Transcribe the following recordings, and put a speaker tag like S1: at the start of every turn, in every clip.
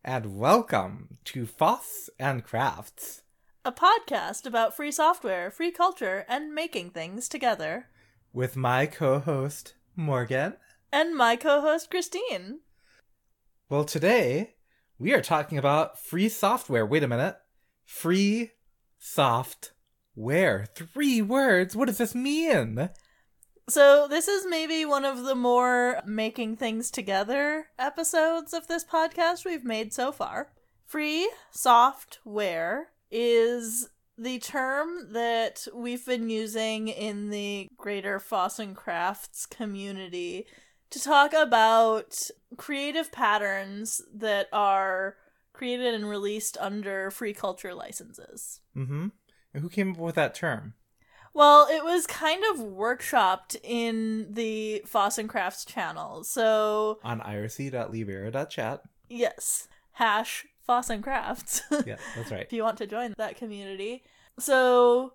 S1: and welcome to Foss and Crafts,
S2: a podcast about free software, free culture, and making things together.
S1: With my co-host, Morgan.
S2: And my co-host, Christine.
S1: Well, today, we are talking about free software. Wait a minute. Free software. 3 words. What does this mean?
S2: So this is maybe one of the more making things together episodes of this podcast we've made so far. Free software is the term that we've been using in the greater Foss and Crafts community to talk about creative patterns that are created and released under free culture licenses.
S1: Mm-hmm. And who came up with that term?
S2: Well, it was kind of workshopped in the Foss and Crafts channel, so...
S1: On irc.libera.chat.
S2: Yes. #Foss and Crafts.
S1: Yeah, that's right.
S2: If you want to join that community. So,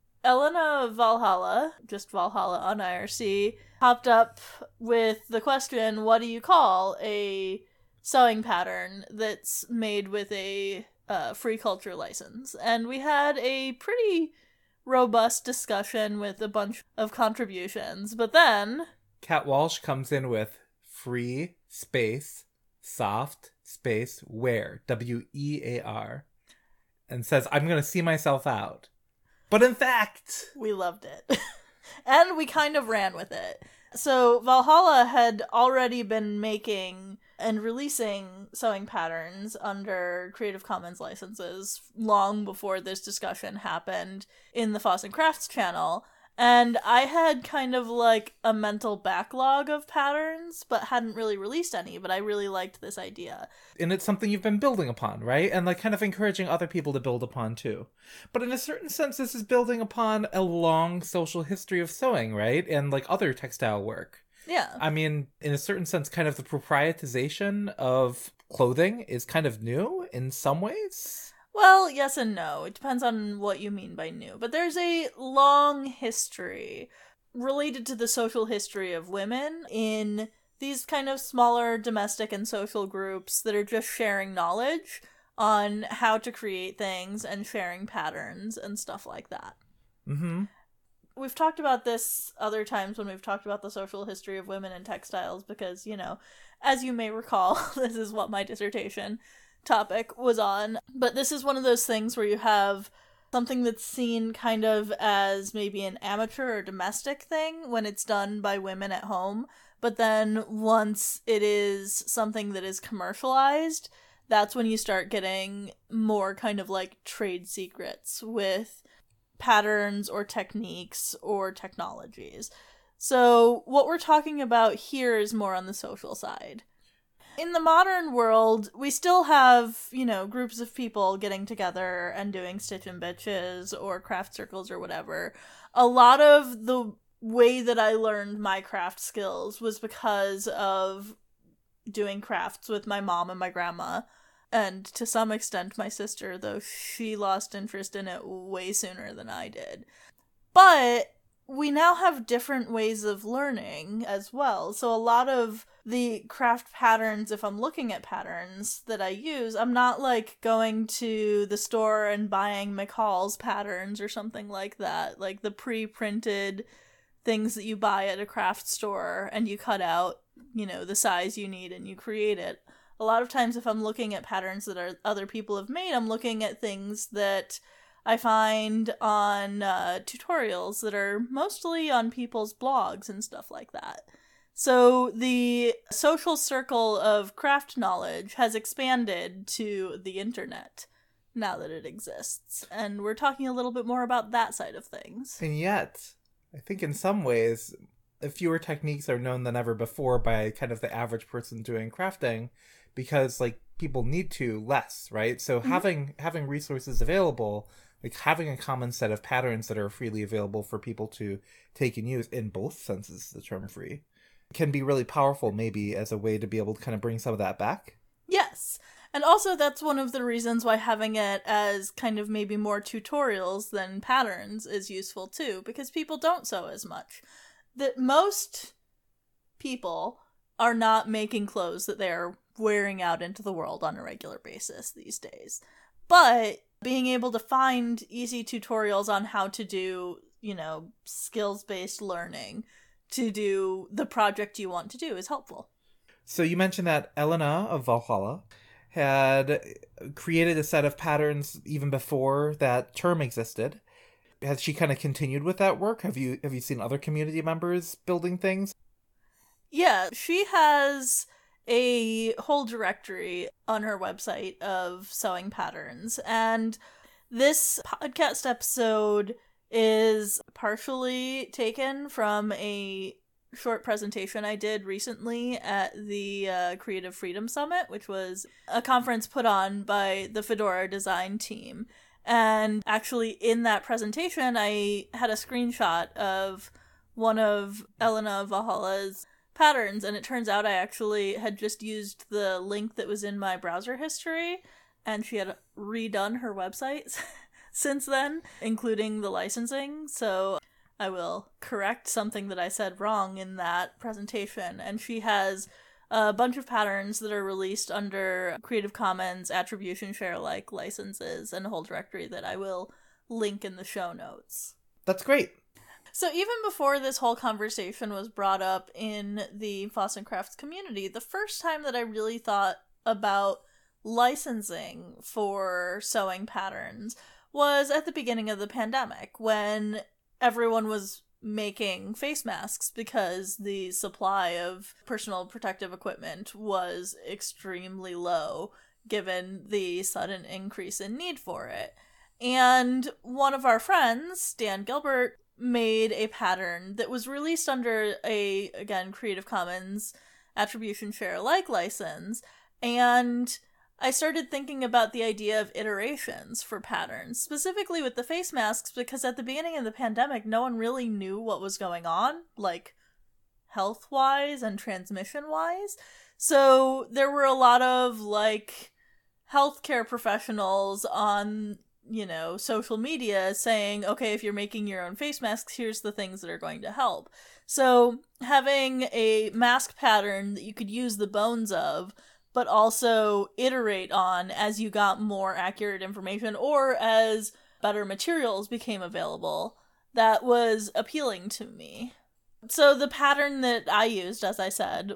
S2: Elena Valhalla, just Valhalla on IRC, popped up with the question, what do you call a sewing pattern that's made with a free culture license? And we had a pretty robust discussion with a bunch of contributions, but then
S1: Kat Walsh comes in with free space soft space wear WEAR and says, I'm gonna see myself out. But in fact,
S2: we loved it. And we kind of ran with it. So Valhalla had already been making and releasing sewing patterns under Creative Commons licenses long before this discussion happened in the Foss and Crafts channel. And I had kind of like a mental backlog of patterns, but hadn't really released any, but I really liked this idea.
S1: And it's something you've been building upon, right? And like kind of encouraging other people to build upon too. But in a certain sense, this is building upon a long social history of sewing, right? And like other textile work.
S2: Yeah.
S1: I mean, in a certain sense, kind of the proprietization of clothing is kind of new in some ways.
S2: Well, yes and no. It depends on what you mean by new. But there's a long history related to the social history of women in these kind of smaller domestic and social groups that are just sharing knowledge on how to create things and sharing patterns and stuff like that.
S1: Mm-hmm.
S2: We've talked about this other times when we've talked about the social history of women in textiles because, you know, as you may recall, this is what my dissertation topic was on. But this is one of those things where you have something that's seen kind of as maybe an amateur or domestic thing when it's done by women at home. But then once it is something that is commercialized, that's when you start getting more kind of like trade secrets with patterns or techniques or technologies. So what we're talking about here is more on the social side. In the modern world, we still have, you know, groups of people getting together and doing Stitch and Bitches or craft circles or whatever. A lot of the way that I learned my craft skills was because of doing crafts with my mom and my grandma. And to some extent my sister, though she lost interest in it way sooner than I did. But we now have different ways of learning as well. So a lot of the craft patterns, if I'm looking at patterns that I use, I'm not like going to the store and buying McCall's patterns or something like that. Like the pre-printed things that you buy at a craft store and you cut out, you know, the size you need and you create it. A lot of times if I'm looking at patterns that other people have made, I'm looking at things that I find on tutorials that are mostly on people's blogs and stuff like that. So the social circle of craft knowledge has expanded to the internet now that it exists. And we're talking a little bit more about that side of things.
S1: And yet, I think in some ways, fewer techniques are known than ever before by kind of the average person doing crafting because like people need to less, right? So having resources available, like having a common set of patterns that are freely available for people to take and use in both senses of the term free can be really powerful maybe as a way to be able to kind of bring some of that back.
S2: Yes. And also that's one of the reasons why having it as kind of maybe more tutorials than patterns is useful too, because people don't sew as much. That most people are not making clothes that they are wearing out into the world on a regular basis these days. But being able to find easy tutorials on how to do, skills-based learning to do the project you want to do is helpful.
S1: So you mentioned that Elena of Valhalla had created a set of patterns even before that term existed. Has she kind of continued with that work? Have you seen other community members building things?
S2: Yeah, she has a whole directory on her website of sewing patterns, and this podcast episode is partially taken from a short presentation I did recently at the Creative Freedom Summit, which was a conference put on by the Fedora design team. And actually in that presentation, I had a screenshot of one of Elena Valhalla's patterns, and it turns out I actually had just used the link that was in my browser history, and she had redone her website since then, including the licensing. So I will correct something that I said wrong in that presentation. And she has a bunch of patterns that are released under Creative Commons Attribution Share Alike licenses and a whole directory that I will link in the show notes.
S1: That's great.
S2: So even before this whole conversation was brought up in the Floss and Crafts community, the first time that I really thought about licensing for sewing patterns was at the beginning of the pandemic, when everyone was making face masks because the supply of personal protective equipment was extremely low given the sudden increase in need for it. And one of our friends, Dan Gilbert, made a pattern that was released under again, Creative Commons Attribution Share Alike license, and I started thinking about the idea of iterations for patterns, specifically with the face masks, because at the beginning of the pandemic, no one really knew what was going on, like health-wise and transmission-wise. So there were a lot of healthcare professionals on social media saying, okay, if you're making your own face masks, here's the things that are going to help. So having a mask pattern that you could use the bones of, but also iterate on as you got more accurate information or as better materials became available, that was appealing to me. So the pattern that I used, as I said,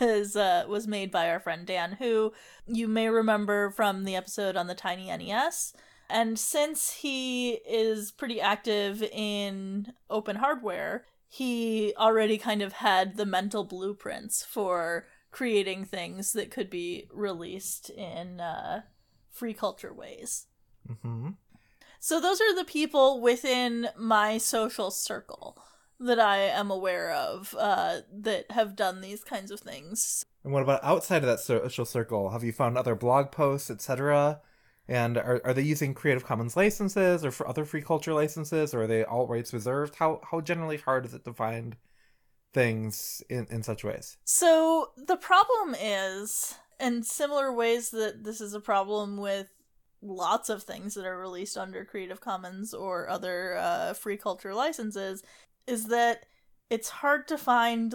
S2: was made by our friend Dan, who you may remember from the episode on the Tiny NES. And since he is pretty active in open hardware, he already kind of had the mental blueprints for creating things that could be released in free culture ways.
S1: Mm-hmm.
S2: So those are the people within my social circle that I am aware of that have done these kinds of things.
S1: And what about outside of that social circle? Have you found other blog posts, etc.? And are they using Creative Commons licenses or for other free culture licenses, or are they all rights reserved? How generally hard is it to find things in such ways?
S2: So the problem is, in similar ways that this is a problem with lots of things that are released under Creative Commons or other free culture licenses, is that it's hard to find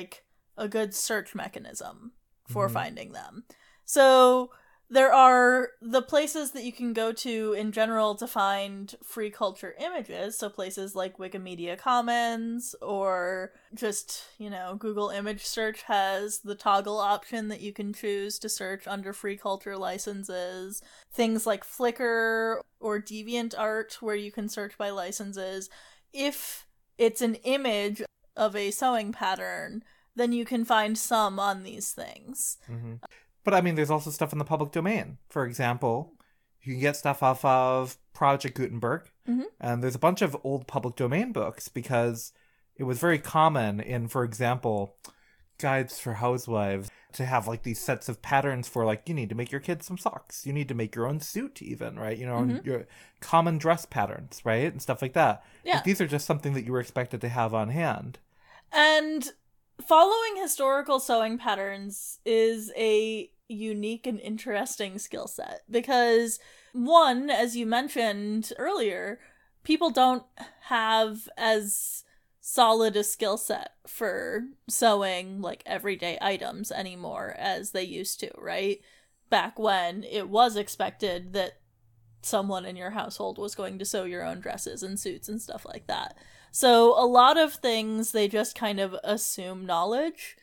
S2: a good search mechanism for finding them. So there are the places that you can go to in general to find free culture images, so places like Wikimedia Commons, or just, Google image search has the toggle option that you can choose to search under free culture licenses. Things like Flickr or DeviantArt, where you can search by licenses. If it's an image of a sewing pattern, then you can find some on these things.
S1: Mm-hmm. But I mean, there's also stuff in the public domain. For example, you can get stuff off of Project Gutenberg, and there's a bunch of old public domain books because it was very common in, for example, guides for housewives to have these sets of patterns for you need to make your kids some socks, you need to make your own suit even, right? Your common dress patterns, right? And stuff like that.
S2: Yeah.
S1: These are just something that you were expected to have on hand.
S2: And following historical sewing patterns is a unique and interesting skill set because, one, as you mentioned earlier, people don't have as solid a skill set for sewing like everyday items anymore as they used to, right? Back when it was expected that someone in your household was going to sew your own dresses and suits and stuff like that. So a lot of things, they just kind of assume knowledge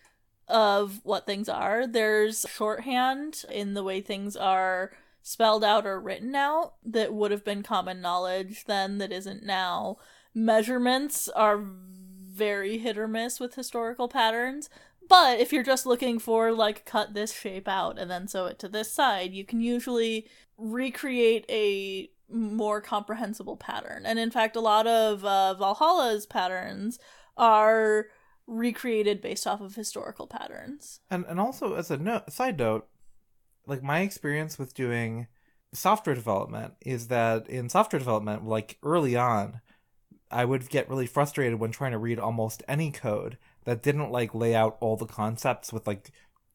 S2: of what things are. There's shorthand in the way things are spelled out or written out that would have been common knowledge then that isn't now. Measurements are very hit or miss with historical patterns, but if you're just looking for, like, cut this shape out and then sew it to this side, you can usually recreate a more comprehensible pattern. And in fact, a lot of Valhalla's patterns are recreated based off of historical patterns.
S1: And also, as a side note, like, my experience with doing software development is that in software development, like, early on, I would get really frustrated when trying to read almost any code that didn't, like, lay out all the concepts with, like,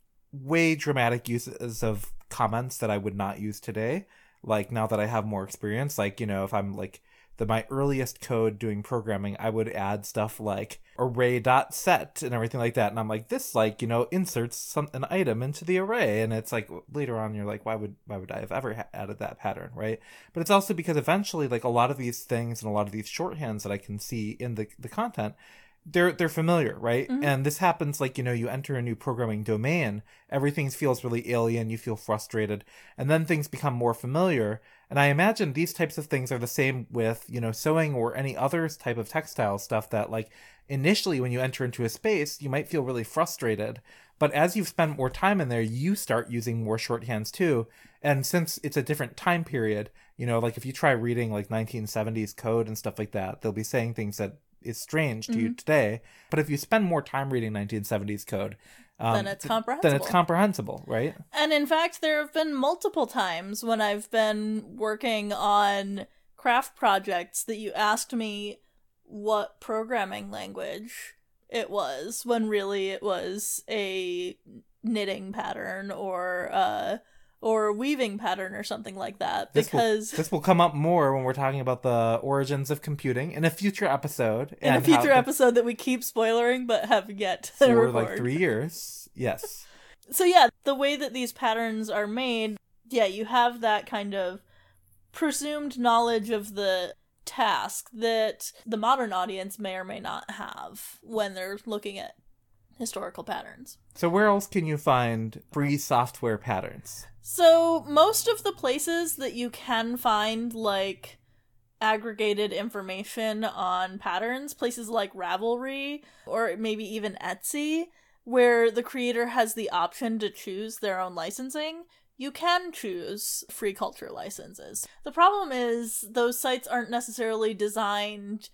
S1: way dramatic uses of comments that I would not use today. Like, now that I have more experience, like, you know, if I'm, like, my earliest code doing programming, I would add stuff like array.set and everything like that. And I'm like, this, like, you know, inserts an item into the array. And it's like, later on, you're like, why would I have ever added that pattern, right? But it's also because eventually, like, a lot of these things and a lot of these shorthands that I can see in the content, they're familiar, right?
S2: Mm-hmm.
S1: And this happens, like, you know, you enter a new programming domain, everything feels really alien, you feel frustrated, and then things become more familiar. And I imagine these types of things are the same with, you know, sewing or any other type of textile stuff that, like, initially when you enter into a space, you might feel really frustrated. But as you've spent more time in there, you start using more shorthands too. And since it's a different time period, you know, like, if you try reading, like, 1970s code and stuff like that, they'll be saying things that is strange to you today. But if you spend more time reading 1970s code,
S2: then it's comprehensible.
S1: Then it's comprehensible, right?
S2: And in fact, there have been multiple times when I've been working on craft projects that you asked me what programming language it was, when really it was a knitting pattern or a weaving pattern or something like that. Because
S1: this will come up more when we're talking about the origins of computing in a future episode.
S2: Episode that we keep spoilering but have yet to
S1: for
S2: record.
S1: Like 3 years. Yes.
S2: So yeah, the way that these patterns are made, yeah, you have that kind of presumed knowledge of the task that the modern audience may or may not have when they're looking at historical patterns.
S1: So where else can you find free software patterns?
S2: So most of the places that you can find, like, aggregated information on patterns, places like Ravelry or maybe even Etsy, where the creator has the option to choose their own licensing, you can choose free culture licenses. The problem is those sites aren't necessarily designed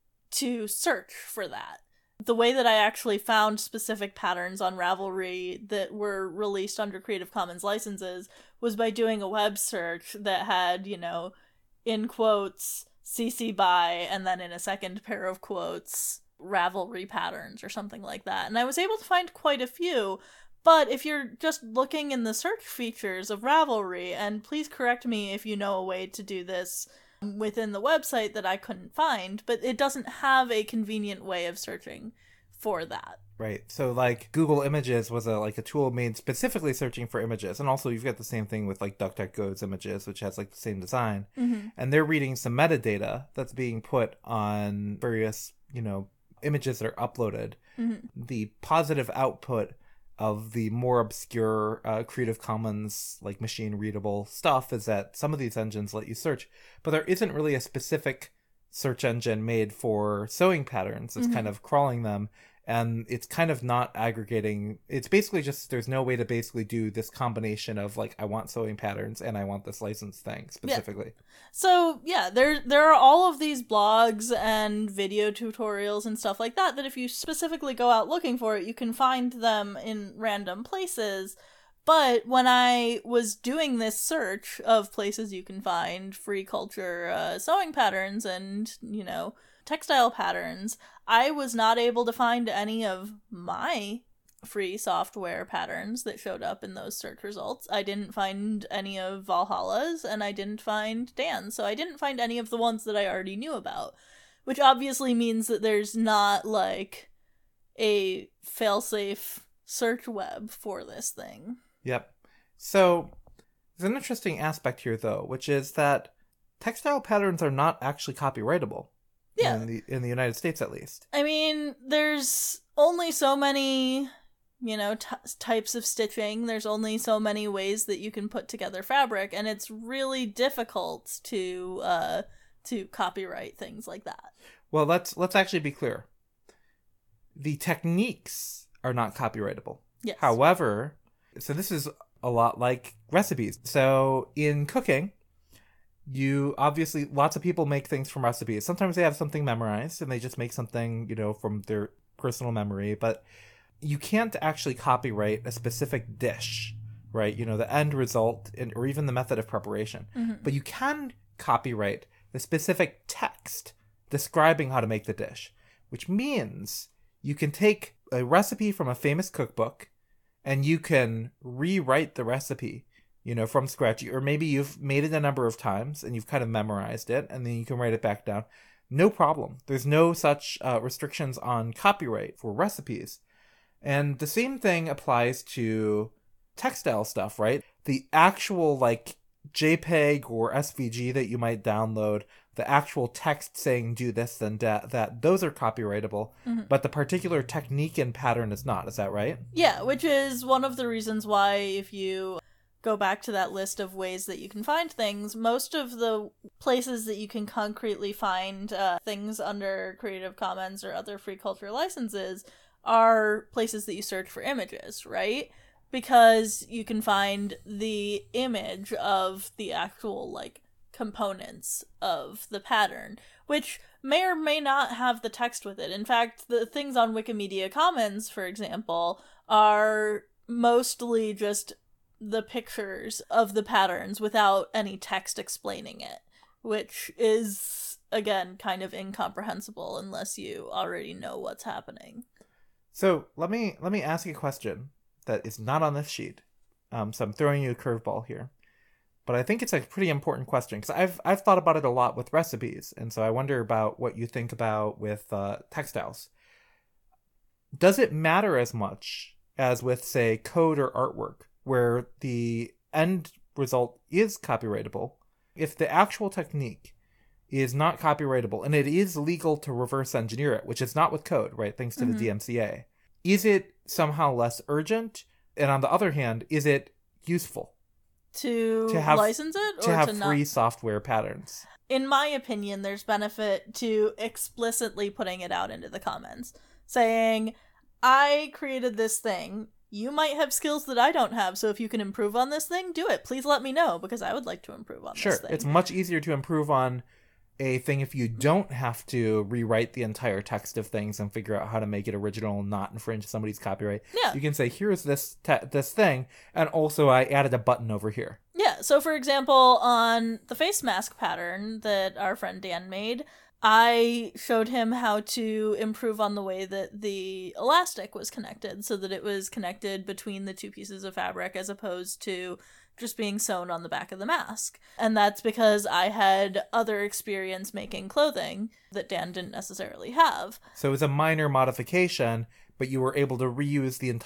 S2: to search for that. The way that I actually found specific patterns on Ravelry that were released under Creative Commons licenses was by doing a web search that had, you know, in quotes, CC BY, and then in a second pair of quotes, Ravelry patterns or something like that. And I was able to find quite a few, but if you're just looking in the search features of Ravelry, and please correct me if you know a way to do this within the website that I couldn't find, but it doesn't have a convenient way of searching for that.
S1: Right. So, like, Google Images was a tool made specifically searching for images. And also you've got the same thing with, like, DuckDuckGo's images, which has, like, the same design.
S2: Mm-hmm.
S1: And they're reading some metadata that's being put on various, you know, images that are uploaded.
S2: Mm-hmm.
S1: The positive output of the more obscure Creative Commons, like, machine readable stuff is that some of these engines let you search, but there isn't really a specific search engine made for sewing patterns. It's kind of crawling them, and it's kind of not aggregating. It's basically just, there's no way to basically do this combination of, like, I want sewing patterns and I want this license thing specifically.
S2: Yeah. So yeah, there are all of these blogs and video tutorials and stuff like that if you specifically go out looking for it, you can find them in random places. But when I was doing this search of places you can find free culture sewing patterns and, you know, textile patterns, I was not able to find any of my free software patterns that showed up in those search results. I didn't find any of Valhalla's, and I didn't find Dan's, so I didn't find any of the ones that I already knew about, which obviously means that there's not, like, a failsafe search web for this thing.
S1: Yep. So, there's an interesting aspect here, though, which is that textile patterns are not actually copyrightable.
S2: Yeah.
S1: In the United States, at least.
S2: I mean, there's only so many, types of stitching. There's only so many ways that you can put together fabric, and it's really difficult to copyright things like that.
S1: Well, let's actually be clear. The techniques are not copyrightable.
S2: Yes.
S1: However, so this is a lot like recipes. So in cooking, lots of people make things from recipes. Sometimes they have something memorized and they just make something, from their personal memory, but you can't actually copyright a specific dish, right? The end result or even the method of preparation.
S2: Mm-hmm.
S1: But you can copyright the specific text describing how to make the dish, which means you can take a recipe from a famous cookbook and you can rewrite the recipe from scratch, or maybe you've made it a number of times and you've kind of memorized it, and then you can write it back down. No problem. There's no such restrictions on copyright for recipes. And the same thing applies to textile stuff, right? The actual, JPEG or SVG that you might download, the actual text saying do this and that, those are copyrightable,
S2: mm-hmm.
S1: but the particular technique and pattern is not. Is that right?
S2: Yeah, which is one of the reasons why, if you go back to that list of ways that you can find things, most of the places that you can concretely find things under Creative Commons or other free culture licenses are places that you search for images, right? Because you can find the image of the actual, components of the pattern, which may or may not have the text with it. In fact, the things on Wikimedia Commons, for example, are mostly just the pictures of the patterns without any text explaining it, which is, again, kind of incomprehensible unless you already know what's happening.
S1: So let me ask you a question that is not on this sheet. So I'm throwing you a curveball here, but I think it's a pretty important question because I've thought about it a lot with recipes, and so I wonder about what you think about with textiles. Does it matter as much as with, say, code or artwork, where the end result is copyrightable, if the actual technique is not copyrightable and it is legal to reverse engineer it, which is not with code, right? Thanks to
S2: mm-hmm.
S1: the DMCA. Is it somehow less urgent? And on the other hand, is it useful
S2: to license it, or
S1: to have
S2: to
S1: free
S2: not?
S1: software patterns?
S2: In my opinion, there's benefit to explicitly putting it out into the comments, saying, I created this thing. You might have skills that I don't have, so if you can improve on this thing, do it. Please let me know, because I would like to improve on this thing.
S1: Sure, it's much easier to improve on a thing if you don't have to rewrite the entire text of things and figure out how to make it original and not infringe somebody's copyright.
S2: Yeah.
S1: You can say, here's this thing, and also I added a button over here.
S2: Yeah, so for example, on the face mask pattern that our friend Dan made, I showed him how to improve on the way that the elastic was connected, so that it was connected between the two pieces of fabric as opposed to just being sewn on the back of the mask. And that's because I had other experience making clothing that Dan didn't necessarily have.
S1: So it was a minor modification, but you were able to reuse the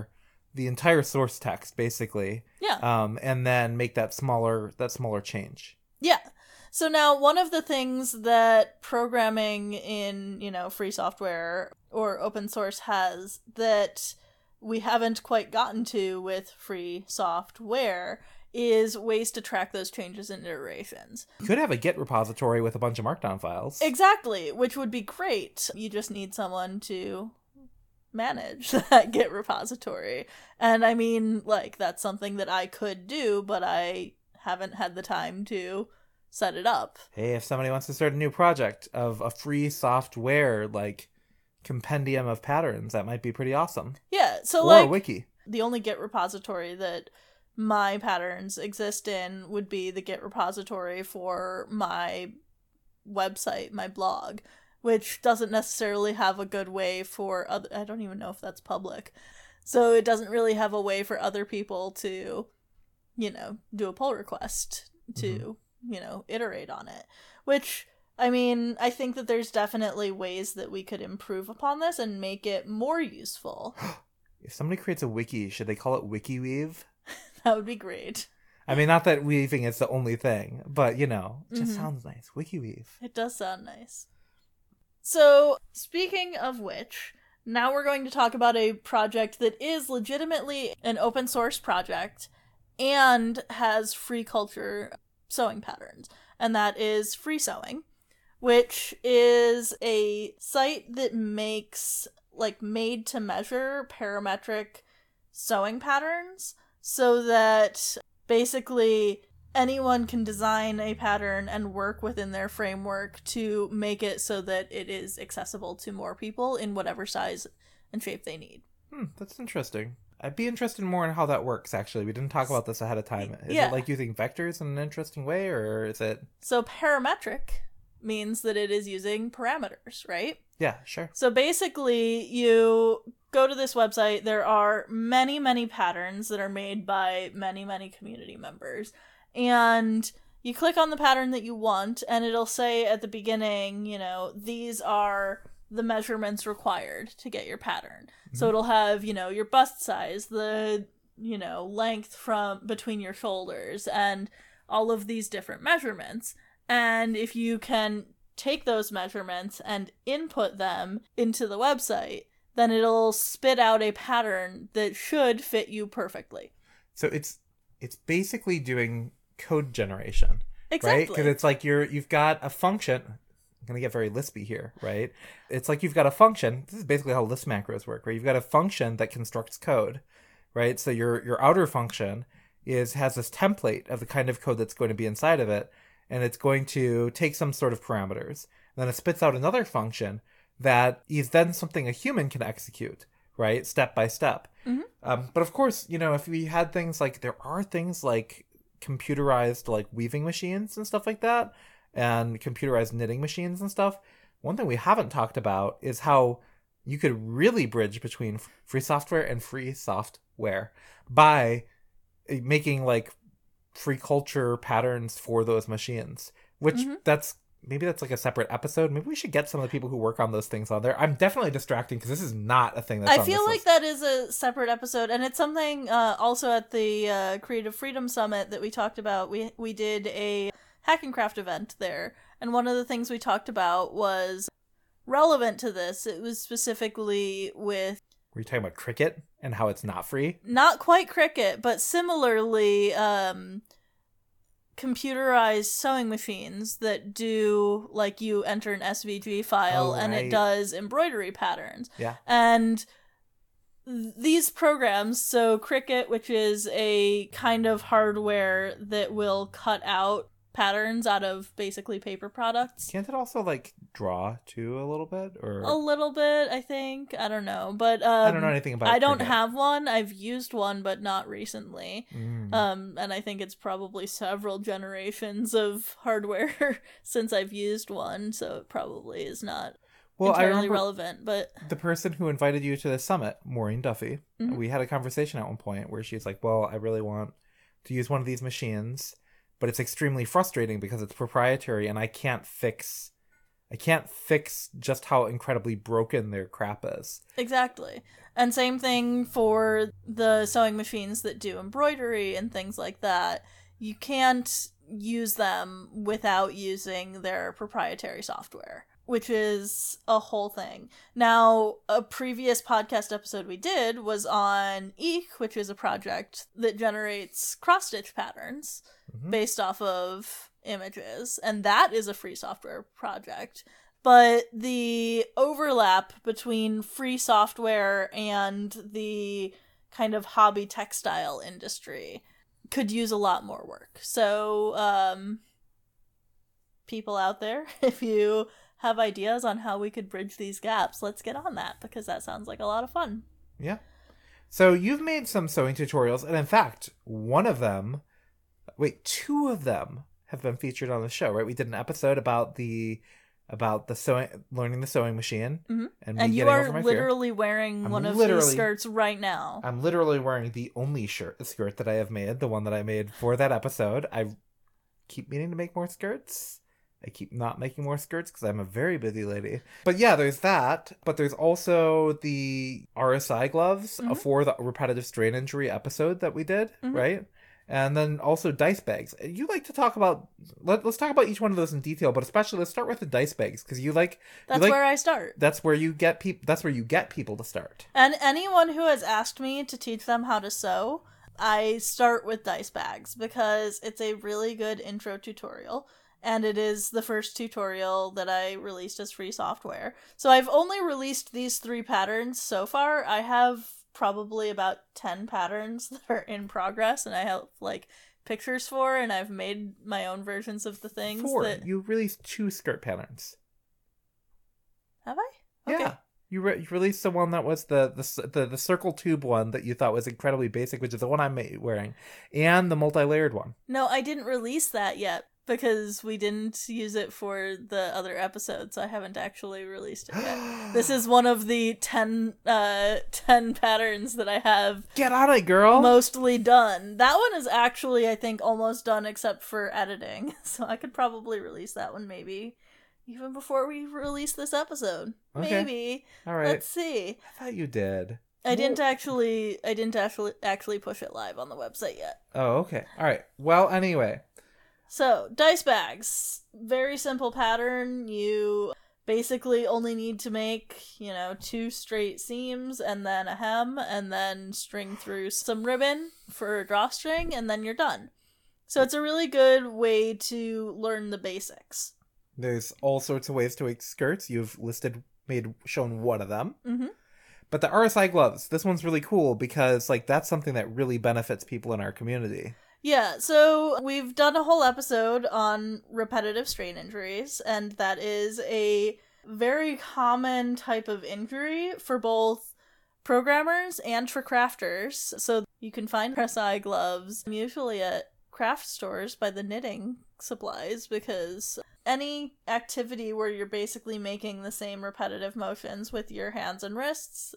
S1: entire source text, basically.
S2: Yeah.
S1: And then make that smaller change.
S2: Yeah. So now one of the things that programming in, free software or open source has that we haven't quite gotten to with free software is ways to track those changes and iterations.
S1: You could have a Git repository with a bunch of markdown files.
S2: Exactly, which would be great. You just need someone to manage that Git repository. And I mean, that's something that I could do, but I haven't had the time to set it up.
S1: Hey, if somebody wants to start a new project of a free software, compendium of patterns, that might be pretty awesome.
S2: Yeah, so
S1: or a wiki.
S2: The only Git repository that my patterns exist in would be the Git repository for my website, my blog, which doesn't necessarily have a good way for other... I don't even know if that's public. So it doesn't really have a way for other people to, do a pull request to, iterate on it. Which, I mean, I think that there's definitely ways that we could improve upon this and make it more useful.
S1: If somebody creates a wiki, should they call it WikiWeave?
S2: That would be great.
S1: I mean, not that weaving is the only thing, but, it just sounds nice. WikiWeave.
S2: It does sound nice. So, speaking of which, now we're going to talk about a project that is legitimately an open source project and has free culture sewing patterns, and that is Free Sewing, which is a site that makes made to measure parametric sewing patterns so that basically anyone can design a pattern and work within their framework to make it so that it is accessible to more people in whatever size and shape they need.
S1: That's interesting. I'd be interested more in how that works, actually. We didn't talk about this ahead of time. Is
S2: Yeah.
S1: it like using vectors in an interesting way, or is it...
S2: So parametric means that it is using parameters, right?
S1: Yeah, sure.
S2: So basically, you go to this website. There are many, many patterns that are made by many, many community members. And you click on the pattern that you want, and it'll say at the beginning, these are the measurements required to get your pattern. Mm-hmm. So it'll have, your bust size, the, length from between your shoulders, and all of these different measurements. And if you can take those measurements and input them into the website, then it'll spit out a pattern that should fit you perfectly.
S1: So it's basically doing code generation,
S2: exactly.
S1: Right? Because it's like you've got a function. I'm going to get very lispy here, right? It's like you've got a function. This is basically how Lisp macros work, right? You've got a function that constructs code, right? So your outer function has this template of the kind of code that's going to be inside of it, and it's going to take some sort of parameters. And then it spits out another function that is then something a human can execute, right? Step by step. Mm-hmm. But of course, if we had things like, there are things like computerized like weaving machines and stuff like that, and computerized knitting machines and stuff. One thing we haven't talked about is how you could really bridge between free software and free software by making like free culture patterns for those machines, which maybe that's like a separate episode. Maybe we should get some of the people who work on those things on there. I'm definitely distracting because this is not a thing that's
S2: I feel like that is a separate episode, and it's something also at the Creative Freedom Summit that we talked about. We did a Hack and Craft event there, and one of the things we talked about was relevant to this. It was specifically with...
S1: Were you talking about Cricut and how it's not free?
S2: Not quite Cricut, but similarly... computerized sewing machines that do, like, you enter an SVG file and it does embroidery patterns.
S1: Yeah.
S2: And these programs, so Cricut, which is a kind of hardware that will cut out patterns out of basically paper products.
S1: Can't it also like draw too a little bit, or
S2: a little bit? I think, I don't know, but
S1: I don't know anything about.
S2: I don't have one. I've used one, but not recently. And I think it's probably several generations of hardware since I've used one, so it probably is not entirely relevant. But
S1: the person who invited you to the summit, Maureen Duffy, we had a conversation at one point where she's like, "Well, I really want to use one of these machines, but it's extremely frustrating because it's proprietary and I can't fix just how incredibly broken their crap is."
S2: Exactly. And same thing for the sewing machines that do embroidery and things like that. You can't use them without using their proprietary software, which is a whole thing. Now, a previous podcast episode we did was on Eek, which is a project that generates cross-stitch patterns based off of images, and that is a free software project. But the overlap between free software and the kind of hobby textile industry could use a lot more work. So, people out there, if you have ideas on how we could bridge these gaps, let's get on that, because that sounds like a lot of fun.
S1: Yeah. So you've made some sewing tutorials, and in fact, two of them have been featured on the show, right? We did an episode about the learning the sewing machine,
S2: and you are literally wearing one of these skirts right now.
S1: I'm literally wearing the only skirt that I have made, the one that I made for that episode. I keep meaning to make more skirts. I keep not making more skirts because I'm a very busy lady. But yeah, there's that. But there's also the RSI gloves for the repetitive strain injury episode that we did, right? And then also dice bags. You like to talk about... Let's talk about each one of those in detail, but especially let's start with the dice bags because you like...
S2: That's where I start.
S1: That's where you get people. That's where you get people to start.
S2: And anyone who has asked me to teach them how to sew, I start with dice bags because it's a really good intro tutorial. And it is the first tutorial that I released as free software. So I've only released these 3 patterns so far. I have probably about 10 patterns that are in progress, and I have, like, pictures for, and I've made my own versions of the things.
S1: 4. You released 2 skirt patterns.
S2: Have I? Okay.
S1: Yeah. You released the one that was the circle tube one that you thought was incredibly basic, which is the one I'm wearing, and the multi-layered one.
S2: No, I didn't release that yet. Because we didn't use it for the other episodes, so I haven't actually released it yet. This is one of the 10 patterns that I have.
S1: Get on it, girl!
S2: Mostly done. That one is actually, I think, almost done except for editing. So I could probably release that one maybe even before we release this episode. Okay. Maybe.
S1: All right.
S2: Let's see.
S1: I thought you did.
S2: I didn't actually push it live on the website yet.
S1: Oh, okay. All right. Well, anyway.
S2: So, dice bags. Very simple pattern. You basically only need to make, 2 straight seams and then a hem and then string through some ribbon for a drawstring and then you're done. So it's a really good way to learn the basics.
S1: There's all sorts of ways to make skirts. You've shown one of them.
S2: Mm-hmm.
S1: But the RSI gloves, this one's really cool because, like, that's something that really benefits people in our community.
S2: Yeah, so we've done a whole episode on repetitive strain injuries, and that is a very common type of injury for both programmers and for crafters. So you can find RSI gloves usually at craft stores by the knitting supplies, because any activity where you're basically making the same repetitive motions with your hands and wrists.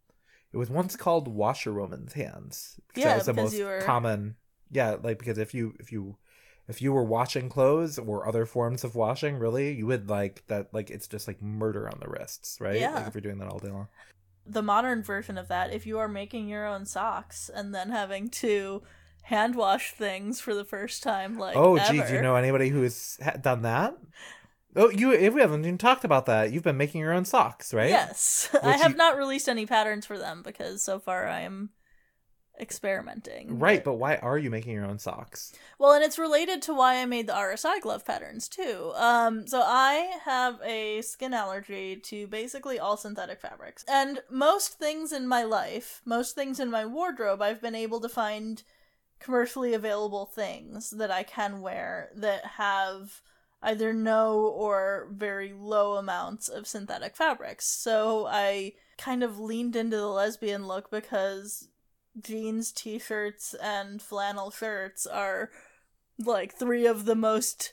S1: It was once called washerwoman's hands.
S2: Yeah,
S1: that was the most common... Yeah, like, because if you were washing clothes or other forms of washing, really, you would like that, like, it's just like murder on the wrists, right?
S2: Yeah.
S1: Like if you're doing that all day long.
S2: The modern version of that, if you are making your own socks and then having to hand wash things for the first time, like,
S1: oh,
S2: ever.
S1: Gee, do you know anybody who has done that? Oh, we haven't even talked about that. You've been making your own socks, right?
S2: Yes. I have not released any patterns for them because so far I am experimenting.
S1: Right, but why are you making your own socks?
S2: Well, and it's related to why I made the RSI glove patterns too. So I have a skin allergy to basically all synthetic fabrics. And most things in my life, most things in my wardrobe, I've been able to find commercially available things that I can wear that have either no or very low amounts of synthetic fabrics. So I kind of leaned into the lesbian look because jeans, t-shirts, and flannel shirts are like 3 of the most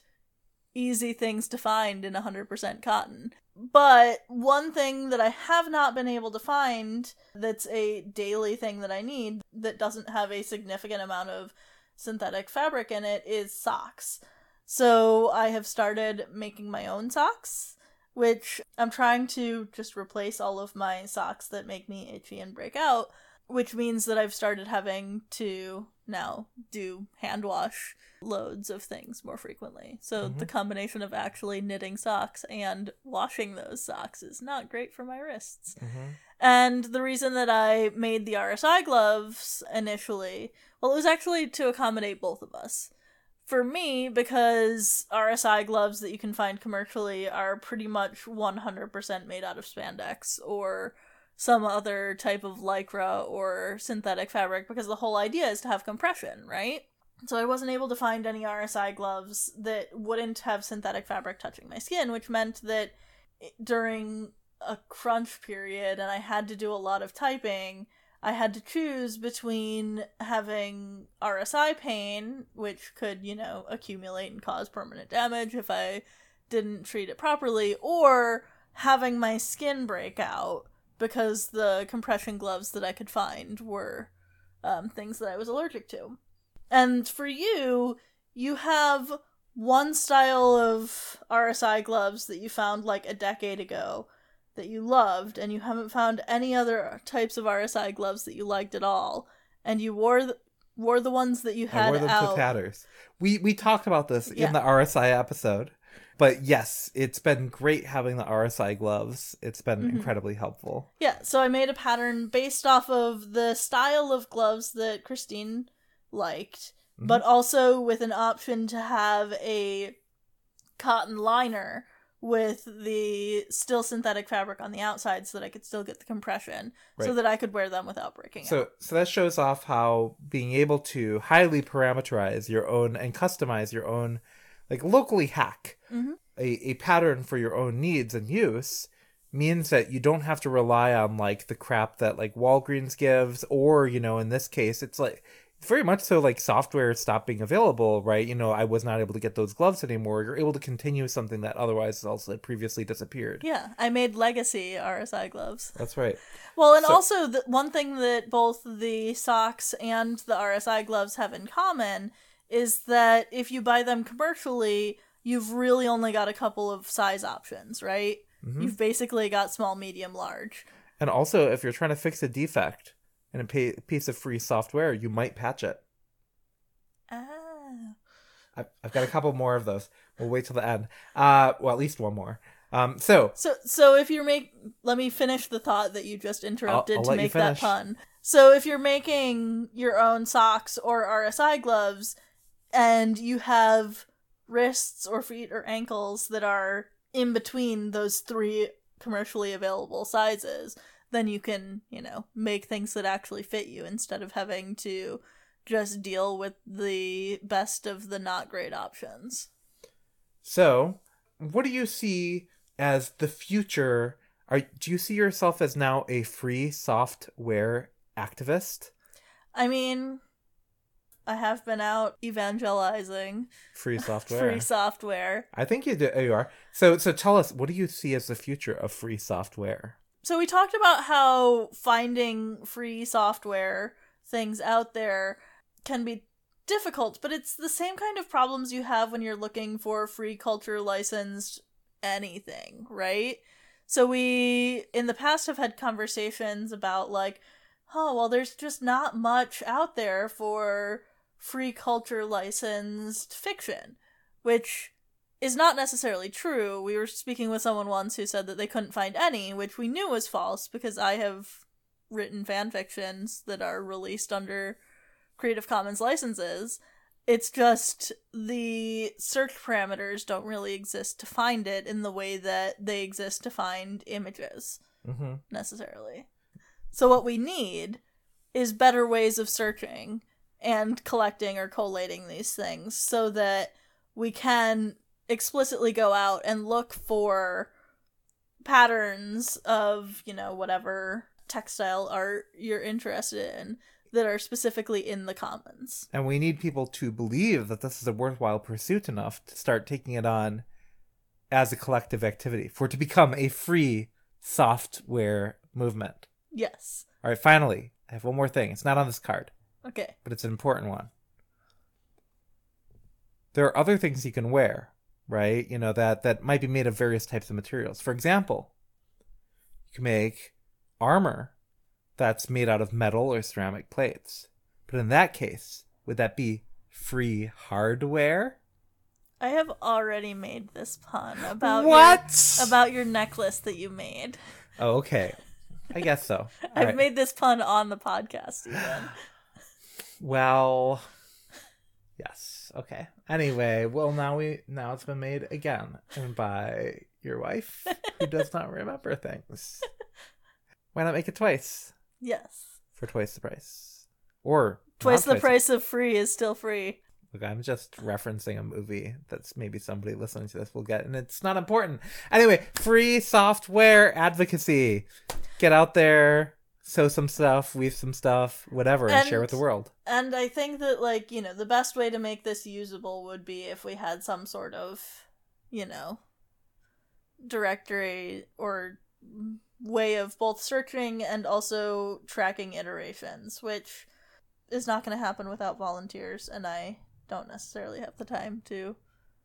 S2: easy things to find in 100% cotton. But one thing that I have not been able to find that's a daily thing that I need that doesn't have a significant amount of synthetic fabric in it is socks. So I have started making my own socks, which I'm trying to just replace all of my socks that make me itchy and break out, which means that I've started having to now do hand wash loads of things more frequently. So the combination of actually knitting socks and washing those socks is not great for my wrists. And the reason that I made the RSI gloves initially, well, it was actually to accommodate both of us. For me, because RSI gloves that you can find commercially are pretty much 100% made out of spandex or some other type of lycra or synthetic fabric, because the whole idea is to have compression, right? So I wasn't able to find any RSI gloves that wouldn't have synthetic fabric touching my skin, which meant that during a crunch period and I had to do a lot of typing, I had to choose between having RSI pain, which could, accumulate and cause permanent damage if I didn't treat it properly, or having my skin break out, because the compression gloves that I could find were things that I was allergic to. And for you, you have one style of RSI gloves that you found like a decade ago that you loved, and you haven't found any other types of RSI gloves that you liked at all, and you wore the ones that you had
S1: I wore them
S2: out.
S1: to tatters. We talked about this
S2: Yeah.
S1: in the RSI episode. But yes, it's been great having the RSI gloves. It's been incredibly helpful.
S2: Yeah, so I made a pattern based off of the style of gloves that Christine liked, but also with an option to have a cotton liner with the still synthetic fabric on the outside so that I could still get the compression, so that I could wear them without breaking out.
S1: So that shows off how being able to highly parameterize your own and customize your own, like locally hack a pattern for your own needs and use means that you don't have to rely on like the crap that like Walgreens gives, or, you know, in this case, it's like very much so like software stopped being available, right? You know, I was not able to get those gloves anymore. You're able to continue something that otherwise also previously disappeared.
S2: Yeah, I made legacy RSI gloves.
S1: That's right.
S2: Well, and also the one thing that both the socks and the RSI gloves have in common is that if you buy them commercially, you've really only got a couple of size options, right? You've basically got small, medium, large.
S1: And also, if you're trying to fix a defect in a piece of free software, you might patch it.
S2: Ah.
S1: I've got a couple more of those. We'll wait till the end. Well, at least one more. So
S2: if you're let me finish the thought that you just interrupted
S1: I'll
S2: to
S1: let you
S2: make that
S1: finish.
S2: pun. So if you're making your own socks or RSI gloves and you have wrists or feet or ankles that are in between those three commercially available sizes, then you can, you know, make things that actually fit you instead of having to just deal with the best of the not great options.
S1: So, what do you see as the future? Do you see yourself as now a free software activist?
S2: I mean, I have been out evangelizing
S1: Free software.
S2: free software.
S1: I think you do. You are. So tell us, what do you see as the future of free software?
S2: So we talked about how finding free software things out there can be difficult, but it's the same kind of problems you have when you're looking for free culture licensed anything, right? So we, in the past, have had conversations about like, oh, well, there's just not much out there for free culture licensed fiction, which is not necessarily true. We were speaking with someone once who said that they couldn't find any, which we knew was false because I have written fan fictions that are released under Creative Commons licenses. It's just the search parameters don't really exist to find it in the way that they exist to find images, necessarily. So what we need is better ways of searching and collecting or collating these things so that we can explicitly go out and look for patterns of, you know, whatever textile art you're interested in that are specifically in the commons.
S1: And we need people to believe that this is a worthwhile pursuit enough to start taking it on as a collective activity, for it to become a free software movement.
S2: Yes.
S1: All right, finally, I have one more thing. It's not on this card,
S2: Okay.
S1: but it's an important one. There are other things you can wear, right? You know, that might be made of various types of materials. For example, you can make armor that's made out of metal or ceramic plates. But in that case, would that be free hardware?
S2: I have already made this pun about about your necklace that you made.
S1: Oh, okay. I guess so. All
S2: I've
S1: right.
S2: made this pun on the podcast even.
S1: Well, yes. Okay. Anyway, well, now it's been made again, and by your wife, who does not remember things. Why not make it twice?
S2: Yes.
S1: For twice the price, or
S2: Twice
S1: not
S2: the price of free is still free.
S1: Look, I'm just referencing a movie that's maybe somebody listening to this will get, and it's not important. Anyway, free software advocacy. Get out there, sew some stuff, weave some stuff, whatever, and share with the world.
S2: And I think that, like, you know, the best way to make this usable would be if we had some sort of, you know, directory or way of both searching and also tracking iterations, which is not going to happen without volunteers, and I don't necessarily have the time to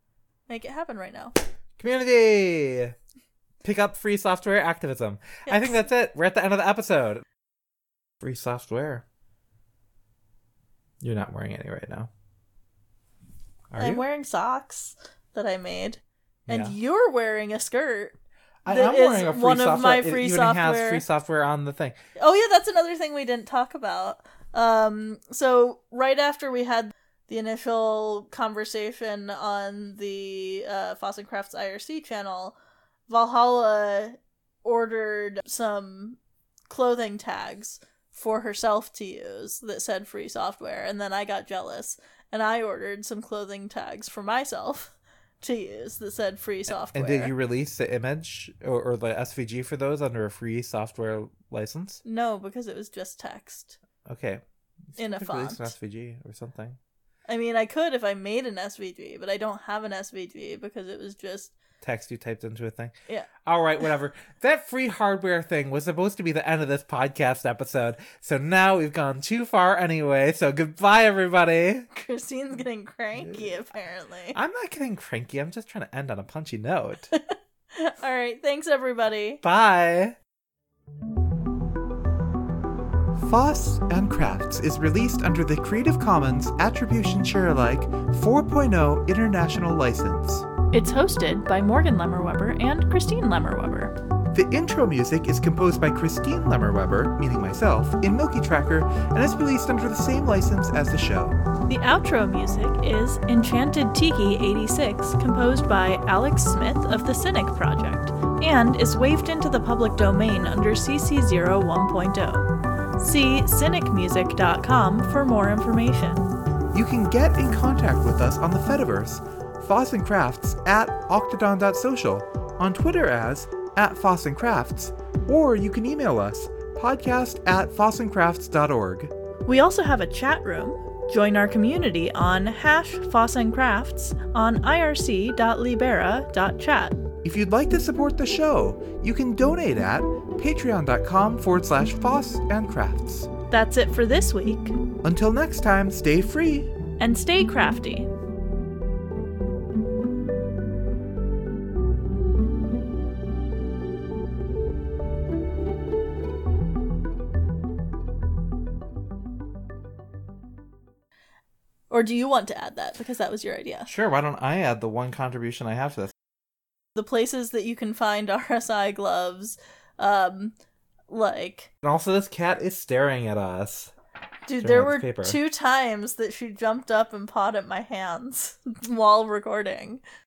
S2: Make it happen right now.
S1: Community! Pick up free software activism.
S2: Yes.
S1: I think that's it. We're at the end of the episode. Free software. You're not wearing any right now.
S2: I'm wearing socks that I made. And
S1: Yeah.
S2: you're wearing a skirt.
S1: I am wearing a free
S2: one
S1: software.
S2: of my
S1: It
S2: free
S1: even
S2: software.
S1: has free software on the thing.
S2: Oh yeah, that's another thing we didn't talk about. So right after we had the initial conversation on the Foss and Crafts IRC channel, Valhalla ordered some clothing tags for herself to use that said free software, and then I got jealous and I ordered some clothing tags for myself to use that said free software.
S1: And did you release the image or the SVG for those under a free software license?
S2: No, because it was just text.
S1: Okay.
S2: In a
S1: You could release
S2: font.
S1: an SVG or something.
S2: I mean, I could if I made an SVG, but I don't have an SVG because it was just...
S1: Text you typed into a thing.
S2: Yeah.
S1: All right, whatever. That free hardware thing was supposed to be the end of this podcast episode. So now we've gone too far anyway. So goodbye, everybody.
S2: Christine's getting cranky, apparently.
S1: I'm not getting cranky. I'm just trying to end on a punchy note.
S2: All right, thanks, everybody.
S1: Bye. Foss and Crafts is released under the Creative Commons Attribution Share-alike 4.0 International License.
S2: It's hosted by Morgan Lemmerweber and Christine Lemmerweber.
S1: The intro music is composed by Christine Lemmerweber, meaning myself, in Milky Tracker, and is released under the same license as the show.
S2: The outro music is Enchanted Tiki 86, composed by Alex Smith of the Cynic Project, and is waived into the public domain under CC0 1.0. See cynicmusic.com for more information.
S1: You can get in contact with us on the Fediverse, Foss and Crafts at octodon.social, on Twitter as @FossandCrafts, or you can email us, podcast@fossandcrafts.org.
S2: We also have a chat room. Join our community on #FossandCrafts on irc.libera.chat.
S1: If you'd like to support the show, you can donate at patreon.com/fossandcrafts.
S2: That's it for this week.
S1: Until next time, stay free.
S2: And stay crafty. Or do you want to add that? Because that was your idea.
S1: Sure, why don't I add the one contribution I have to this?
S2: The places that you can find RSI gloves, like...
S1: And also, this cat is staring at us.
S2: Dude,
S1: Sure,
S2: there
S1: that's
S2: were
S1: paper.
S2: 2 times that she jumped up and pawed at my hands while recording.